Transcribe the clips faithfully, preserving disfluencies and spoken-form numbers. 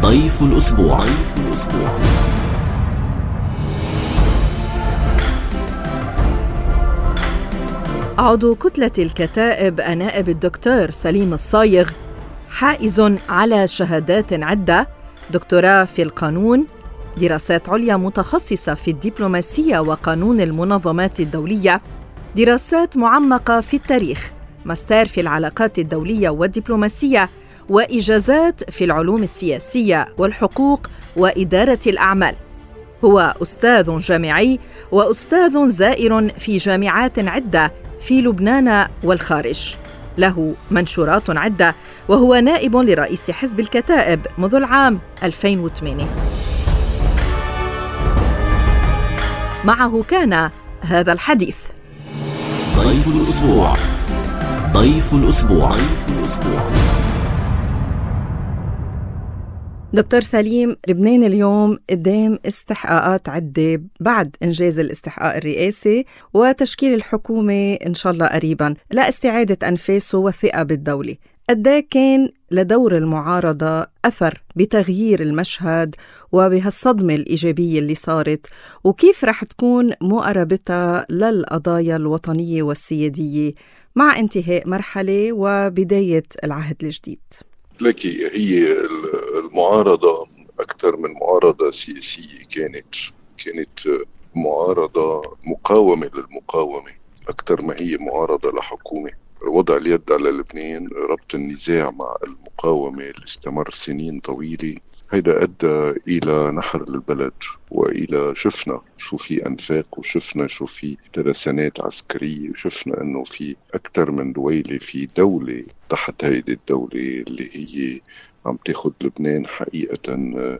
ضيف الأسبوع. ضيف الأسبوع. عضو كتلة الكتائب النائب الدكتور سليم الصايغ، حائز على شهادات عدة: دكتوراه في القانون، دراسات عليا متخصصة في الدبلوماسية وقانون المنظمات الدولية، دراسات معمقة في التاريخ، ماستر في العلاقات الدولية والدبلوماسية، وإجازات في العلوم السياسية والحقوق وإدارة الأعمال. هو أستاذ جامعي وأستاذ زائر في جامعات عدة في لبنان والخارج. له منشورات عدة، وهو نائب لرئيس حزب الكتائب منذ العام ألفين وثمانية. معه كان هذا الحديث. ضيف الأسبوع. ضيف الأسبوع. ضيف الأسبوع. دكتور سليم، لبنان اليوم قدام استحقاقات عدة بعد إنجاز الاستحقاق الرئاسي وتشكيل الحكومة إن شاء الله قريباً لاستعادة أنفاسه والثقة بالدولة. قد كان لدور المعارضة أثر بتغيير المشهد وبهالصدمة الإيجابية اللي صارت، وكيف رح تكون مقاربتها للقضايا الوطنية والسيادية مع انتهاء مرحلة وبداية العهد الجديد؟ لكي هي المعارضة أكثر من معارضة سياسية، كانت كانت معارضة مقاومة للمقاومة أكثر ما هي معارضة لحكومة. وضع اليد على لبنان، ربط النزاع مع المقاومة اللي استمر سنين طويلة، هيدا أدى إلى نحر البلد وإلى شفنا شو في أنفاق، وشفنا شو في ترسانات عسكرية، وشفنا أنه في أكثر من دويلة في دولة تحت هيدي الدولة اللي هي عم تاخد لبنان حقيقة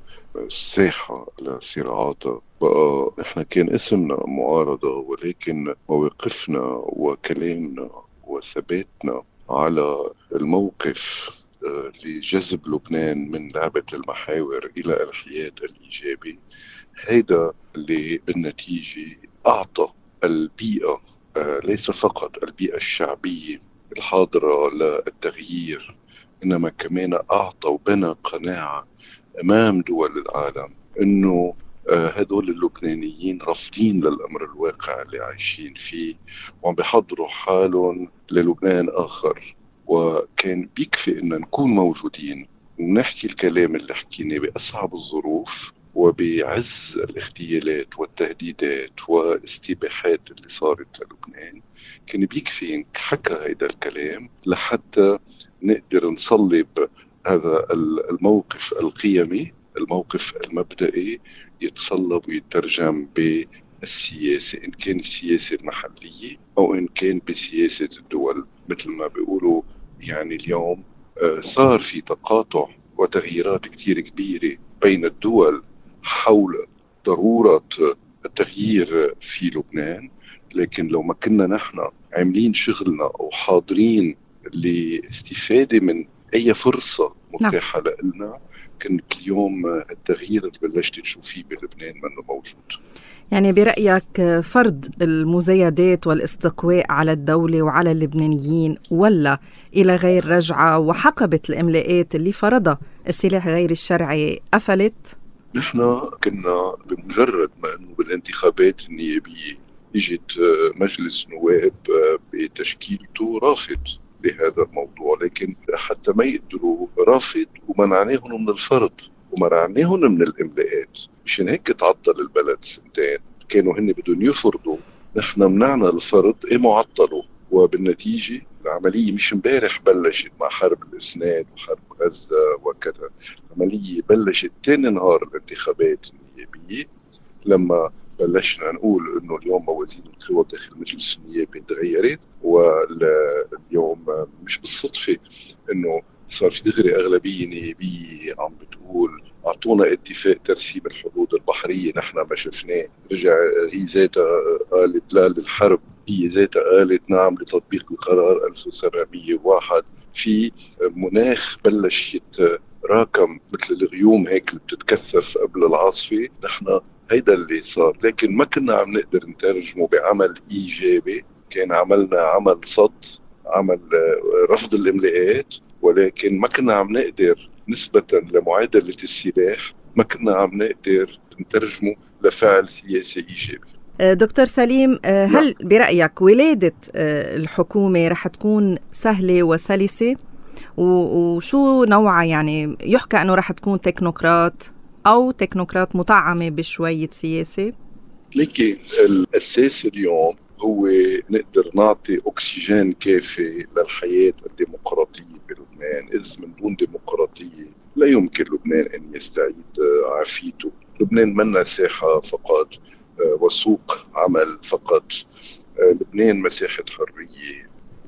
الساحة لصراعاتها. بقى إحنا كان اسمنا معارضة، ولكن مواقفنا وكلامنا وثباتنا على الموقف لجذب لبنان من لعبة المحاور إلى الحياد الإيجابي، هيدا اللي بالنتيجة أعطى البيئة، ليس فقط البيئة الشعبية الحاضرة للتغيير، إنما كمان أعطى وبنى قناعة أمام دول العالم إنه هدول اللبنانيين رافضين للأمر الواقع اللي عايشين فيه، وعم بيحضروا حالهم للبنان آخر. وكان بيكفي إن نكون موجودين ونحكي الكلام اللي حكيناه بأصعب الظروف وبعز الاغتيالات والتهديدات واستباحات اللي صارت للبنان. كان بيكفي إنك حكى هيدا الكلام لحتى نقدر نصلب هذا الموقف القيمي، الموقف المبدئي، يتصلب ويترجم بالسياسة، إن كان السياسة المحلية أو إن كان بسياسة الدول. مثل ما بيقولوا يعني اليوم صار في تقاطع وتغييرات كتير كبيرة بين الدول حول ضرورة التغيير في لبنان. لكن لو ما كنا نحن عاملين شغلنا أو حاضرين لاستفادة من أي فرصة متاحة لنا، كانت اليوم التغيير اللي بلشت تشوفيه بلبنان منه موجود. يعني برأيك فرض المزايدات والاستقواء على الدولة وعلى اللبنانيين، ولا إلى غير رجعة وحقبة الإملاءات اللي فرضها السلاح غير الشرعي قفلت؟ نحن كنا بمجرد ما أنه بالانتخابات النيابية اجت مجلس نواب بتشكيلته رافض لهذا الموضوع، لكن حتى ما يقدروا رافض ومنعناهم من الفرض ومنعناهم من الإملاءات. مشان هيك تعطل البلد سنتين، كانوا هن بدون يفرضوا، نحن منعنا الفرض ايه معطلوا. وبالنتيجة العملية مش امبارح بلشت مع حرب الإسناد وحرب غزة وكذا، العملية بلشت تاني نهار الانتخابات النيابية، لما بلشنا نقول انه اليوم موازين القوى داخل المجلس النيابي تغيرت. واليوم مش بالصدفة انه صار في دغري اغلبية نيابية عم بتقول اعطونا اتفاق ترسيم الحدود البحرية، نحن ما شفناه. رجع هي ذاتها قالت لا للحرب، هي ذاتها قالت نعم لتطبيق القرار ألف وسبعمية وواحد. في مناخ بلش يتراكم مثل الغيوم هيك اللي بتتكثف قبل العاصفة. نحن هيدا اللي صار، لكن ما كنا عم نقدر نترجمه بعمل إيجابي. كان عملنا عمل صد، عمل رفض الإملاءات، ولكن ما كنا عم نقدر نسبة لمعادلة السلاح ما كنا عم نقدر نترجمه لفعل سياسي إيجابي. دكتور سليم، هل برأيك ولادة الحكومة رح تكون سهلة وسلسة؟ وشو نوعها؟ يعني يحكى أنه رح تكون تكنوقراط أو تكنوقراط مطعمة بشوية سياسة. لكن الأساس اليوم هو نقدر نعطي أكسجين كافي للحياة الديمقراطية بلبنان. إذ من دون ديمقراطية لا يمكن لبنان أن يستعيد عافيته. لبنان منا ساحة فقط وسوق عمل فقط. لبنان مساحة حرية،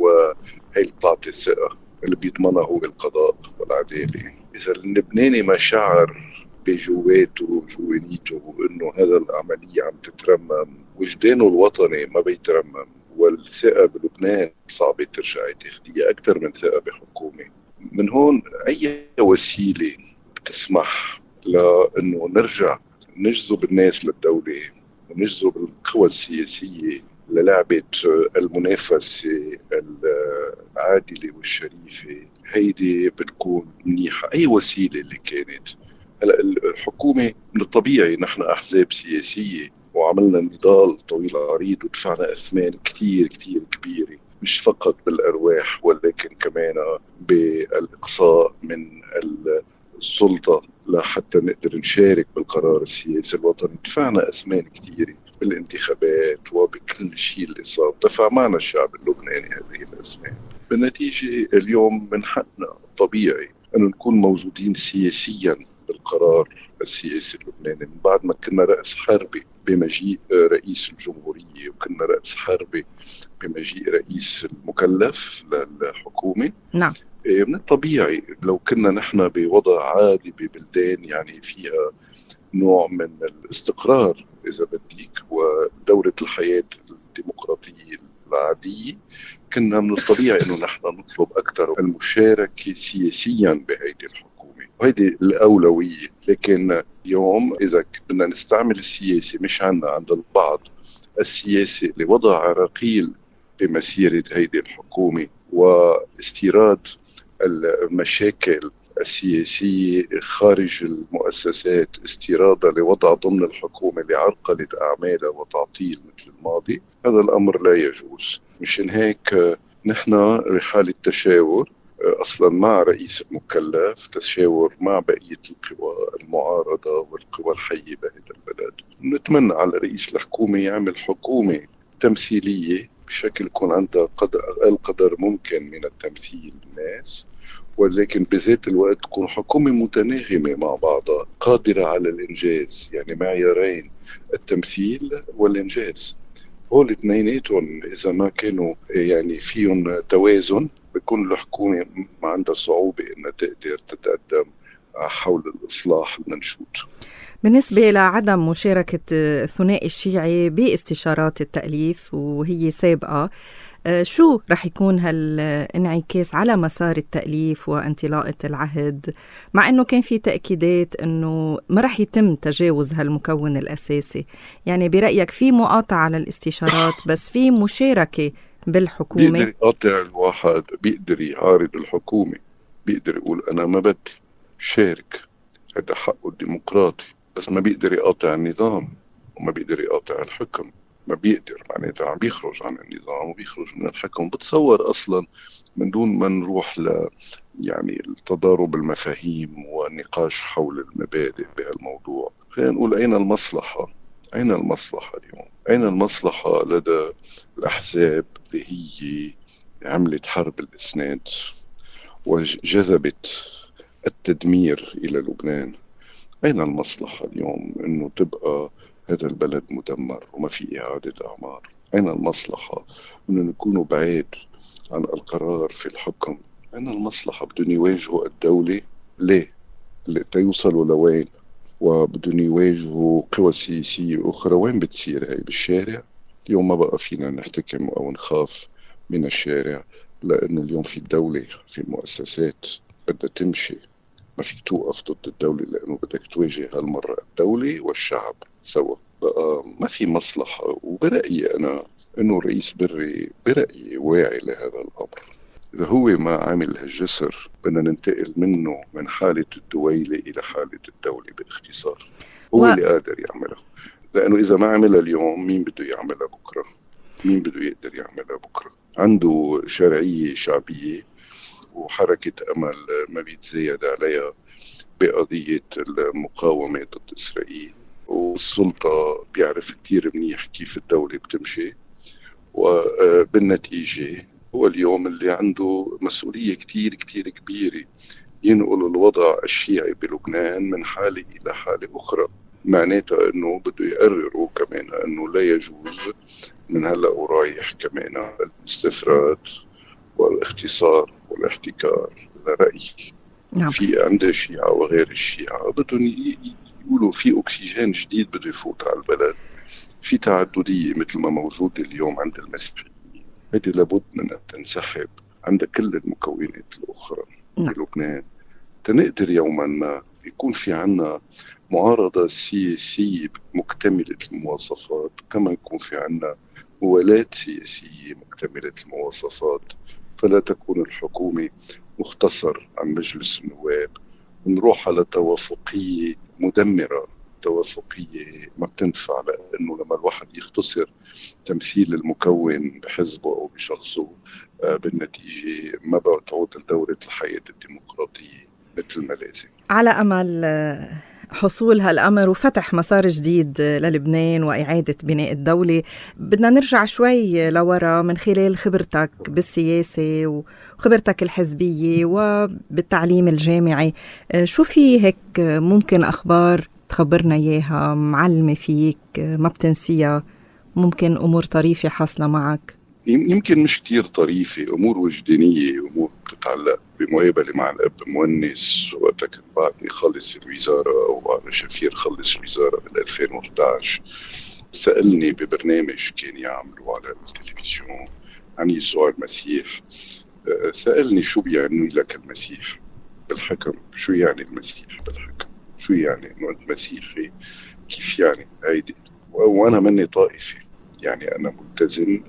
وهي بتعطي الثقة اللي بيضمنها هو القضاء والعدالة. إذا اللبناني ما شعر بجواته جوانيته إنه هذا العملية عم تترمم، وجدانه الوطني ما بيترمم، والثقة بلبنان صعبة ترجع تاخديها أكثر من ثقة بحكومة. من هون أي وسيلة بتسمح لأنه نرجع نجذب الناس للدولة ونجذب القوى السياسية للعبة المنافسة العادلة والشريفة، هيدي بتكون منيحة. أي وسيلة اللي كانت. هلا الحكومة من الطبيعي نحن أحزاب سياسية وعملنا نضال طويل عريض ودفعنا أثمان كتير كتير كبيرة، مش فقط بالأرواح ولكن كمان بالإقصاء من السلطة لحتى نقدر نشارك بالقرار السياسي الوطني. دفعنا أثمان كتيرة بالانتخابات وبكل شيء اللي صار، دفع معنا الشعب اللبناني هذه الأثمان. بالنتيجة اليوم من حقنا طبيعي أن نكون موجودين سياسياً بالقرار السياسي اللبناني. من بعد ما كنا رأس حربي بمجيء رئيس الجمهورية، وكنا رأس حربي بمجيء رئيس المكلف للحكومة. نعم. من الطبيعي لو كنا نحن بوضع عادي ببلدان يعني فيها نوع من الاستقرار إذا بديك ودورة الحياة الديمقراطية العادية، كنا من الطبيعي أنه نحن نطلب أكثر المشاركة سياسيا بهيدي الحكومة، وهيدي الأولوية. لكن اليوم إذا بدنا نستعمل السياسة، مش عنا عند البعض السياسة لوضع عراقيل بمسيرة هيدي الحكومة واستيراد المشاكل السياسية خارج المؤسسات، استيرادها لوضع ضمن الحكومة لعرقلة أعمالها وتعطيل مثل الماضي، هذا الأمر لا يجوز. مشان هيك نحن بحالة تشاور أصلا مع رئيس المكلف، تشاور مع بقية القوى المعارضة والقوى الحية بهذا البلد. نتمنى على رئيس الحكومة يعمل حكومة تمثيلية بشكل يكون عندها قدر أقل قدر ممكن من التمثيل الناس، ولكن بذات الوقت تكون حكومة متناغمة مع بعضها قادرة على الإنجاز. يعني معيارين، التمثيل والإنجاز، هول اثنيناتهم إذا ما كانوا يعني فيهم توازن بيكون الحكومة ما عندها صعوبة إنها تقدر تتقدم حول الإصلاح المنشود. بالنسبة لعدم مشاركة الثنائي الشيعي باستشارات التأليف وهي سابقة، شو رح يكون هالانعكاس على مسار التأليف وانطلاقة العهد، مع أنه كان في تأكيدات أنه ما رح يتم تجاوز هالمكون الأساسي؟ يعني برأيك في مقاطعة على الاستشارات بس في مشاركة بالحكومة؟ بيقدر يقاطع الواحد، بيقدر يعارض الحكومة، بيقدر يقول أنا ما بدي شارك، هذا حقه الديمقراطي، بس ما بيقدر يقاطع النظام وما بيقدر يقاطع الحكم. ما بيقدر، معناتها عم بيخرج عن النظام وبيخرج من الحكم. بتصور أصلا من دون ما نروح ل يعني التضارب المفاهيم والنقاش حول المبادئ بهالموضوع، خلينا نقول أين المصلحة؟ أين المصلحة اليوم؟ أين المصلحة لدى الأحزاب اللي هي عملت حرب الإسناد وجذبت التدمير إلى لبنان؟ أين المصلحة اليوم إنه تبقى هذا البلد مدمر وما في إعادة أعمار؟ أين المصلحة إنه نكونوا بعيد عن القرار في الحكم؟ أين المصلحة؟ بدون يواجهوا الدولة ليه؟ اللي تيوصلوا لوين؟ وبدون يواجهوا قوى سياسية أخرى. وين بتصير هاي؟ بالشارع. اليوم ما بقى فينا نحتكم أو نخاف من الشارع، لأنه اليوم في الدولة، في المؤسسات بدها تمشي، ما فيك توقف ضد الدولة، لأنه بدك تواجه هالمرة الدولة والشعب سوا. بقى ما في مصلحة. وبرأيي أنا أنه رئيس بري برأيي واعي لهذا الأمر. إذا هو ما عمل هالجسر بدنا ننتقل منه من حالة الدويلة إلى حالة الدولة باختصار. هو و... اللي قادر يعملها، لأنه إذا ما عملها اليوم مين بده يعملها بكرة؟ مين بده يقدر يعملها بكرة؟ عنده شرعية شعبية وحركة أمل ما بيتزايد عليها بقضية المقاومة ضد إسرائيل، والسلطة بيعرف كتير منيح كيف الدولة بتمشي، وبالنتيجة هو اليوم اللي عنده مسؤولية كتير كتير كبيرة ينقل الوضع الشيعي بلبنان من حالة إلى حالة أخرى. معناتها أنه بده يقرروا كمان أنه لا يجوز من هلأ ورايح كمان الاستفراد والاختصار والاحتكار لرأي. نعم. في عند الشيعة وغير الشيعة بدهم يقولوا في أكسجين جديد بده يفوت على البلد، في تعددية مثل ما موجود اليوم عند المسيحيين، هذه لابد من أن تنسحب عند كل المكونات الأخرى في لبنان تنقدر يوما ما يكون في عنا معارضة سياسية مكتملة المواصفات، كما يكون في عنا موالاة سياسية مكتملة المواصفات، فلا تكون الحكومة مختصر عن مجلس النواب ونروح على توافقية مدمرة، توافقية ما بتنفع، لأنه لما الواحد يختصر تمثيل المكون بحزبه أو بشخصه بالنتيجة ما بتعود لدورة الحياة الديمقراطية مثل ما لازم. على أمل حصول هالأمر وفتح مسار جديد للبنان وإعادة بناء الدولة، بدنا نرجع شوي لورا من خلال خبرتك بالسياسة وخبرتك الحزبية وبالتعليم الجامعي. شو في هيك ممكن أخبار تخبرنا إياها معلمة فيك ما بتنسيها؟ ممكن أمور طريفة حاصلة معك؟ يمكن مش كتير طريفة، أمور وجدانية، أمور بتتعلق بمقابلة مع الأب مونس وقتها كان بعدني خلص الوزارة وأنا شفير خلص الوزارة بال ألفين وإحدى عشر. سألني ببرنامج كان يعملوا على التلفزيون عن يسوع المسيح، سألني شو بيعني لك المسيح بالحكم؟ شو يعني المسيح بالحكم؟ شو يعني إنه أنت مسيحي؟ كيف يعني هيدي؟ وأنا مني طائفي، يعني أنا ملتزم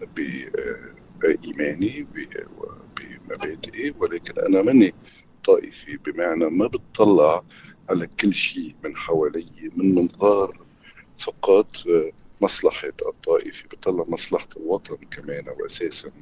بإيماني بمبادئي، ولكن أنا مني طائفي، بمعنى ما بتطلع على كل شيء من حوالي من منظار فقط مصلحة الطائفة، بتطلع مصلحة الوطن كمان وأساسا.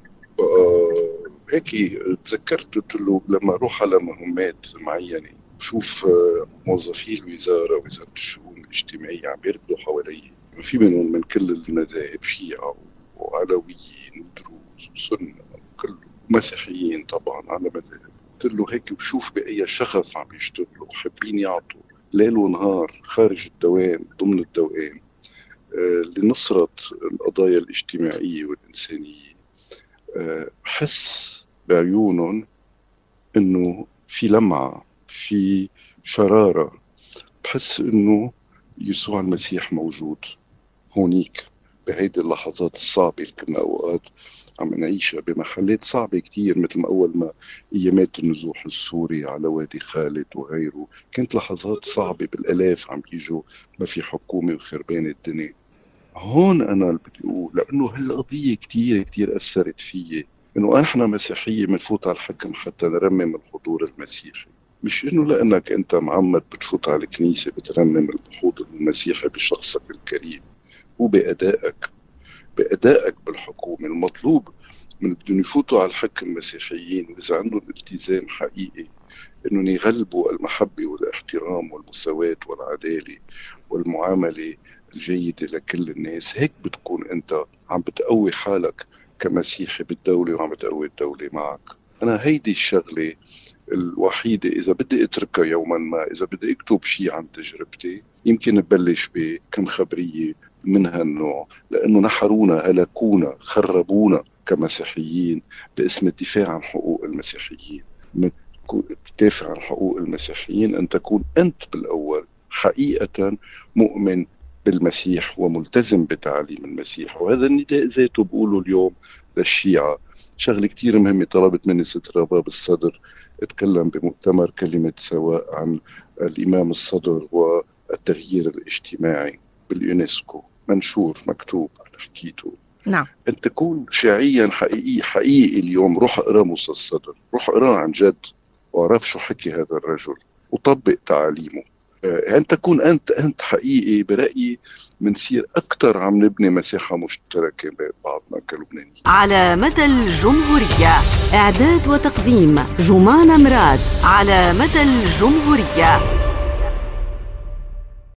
هيك تذكرت قلت له لما أروح على مهمات معينة شوف موظفي الوزارة وزارة الشؤون الاجتماعية عم يركضوا حوالي، في منهم من كل المذاهب، شيعة وعلويين ودروز وسنة وكله مسيحيين طبعا على مذاهب. قلت له هيك بشوف بأي شغف عم يشتغلوا، حابين يعطوا ليل ونهار خارج الدوام ضمن الدوام آه لنصرة القضايا الاجتماعية والإنسانية. آه بحس بعيونهم إنه في لمعة، في شرارة، بحس إنه يسوع المسيح موجود هونيك بهيدي اللحظات الصعبة اللي كنا أوقات عم نعيشها بمحلات صعبة كتير، مثل ما أول ما أيامات النزوح السوري على وادي خالد وغيره، كانت لحظات صعبة بالألاف عم يجوا ما في حكومة وخربان الدنيا. هون أنا اللي بدي أقول لأنه هالقضية كتير كتير أثرت فيي، إنه إحنا مسيحية منفوت على الحكم حتى نرمم الحضور المسيحي، مش إنه لأنك أنت معمد بتفوت على الكنيسة بترمم الحضور المسيحي بشخصك الكريم وبأدائك بأدائك بالحكومة. المطلوب من بدهم يفوتوا على الحكم مسيحيين وإذا عندهم التزام حقيقي إنهم يغلبوا المحبة والاحترام والمساواة والعدالة والمعاملة الجيدة لكل الناس، هيك بتكون أنت عم بتقوي حالك كمسيحي بالدولة وعم بتقوي الدولة معك. أنا هيدي الشغلة الوحيدة إذا بدي أتركها يوما ما، إذا بدي أكتب شيء عن تجربتي يمكن نبلش بكم خبرية من هالنوع، لأنه نحرونا، هلكونا، خربونا كمسيحيين باسم الدفاع عن حقوق المسيحيين. تدافع عن حقوق المسيحيين أن تكون أنت بالأول حقيقة مؤمن بالمسيح وملتزم بتعليم المسيح. وهذا النداء ذاته بقوله اليوم للشيعة شغلة كتير مهمة. طلبت مني ست رباب الصدر اتكلم بمؤتمر كلمة سواء عن الإمام الصدر والتغيير الاجتماعي باليونسكو، منشور مكتوب حكيته. نعم. أن تكون شيعيا حقيقي حقيقي اليوم. روح اقرأ موسى الصدر، روح اقرأ عن جد وعرف شو حكي هذا الرجل وطبق تعاليمه. أن تكون أنت أنت حقيقي. برأيي منصير أكتر عم نبني مساحة مشتركة بين بعضنا كلبنانيين. على مدى الجمهورية، إعداد وتقديم جمان مراد. على مدى الجمهورية.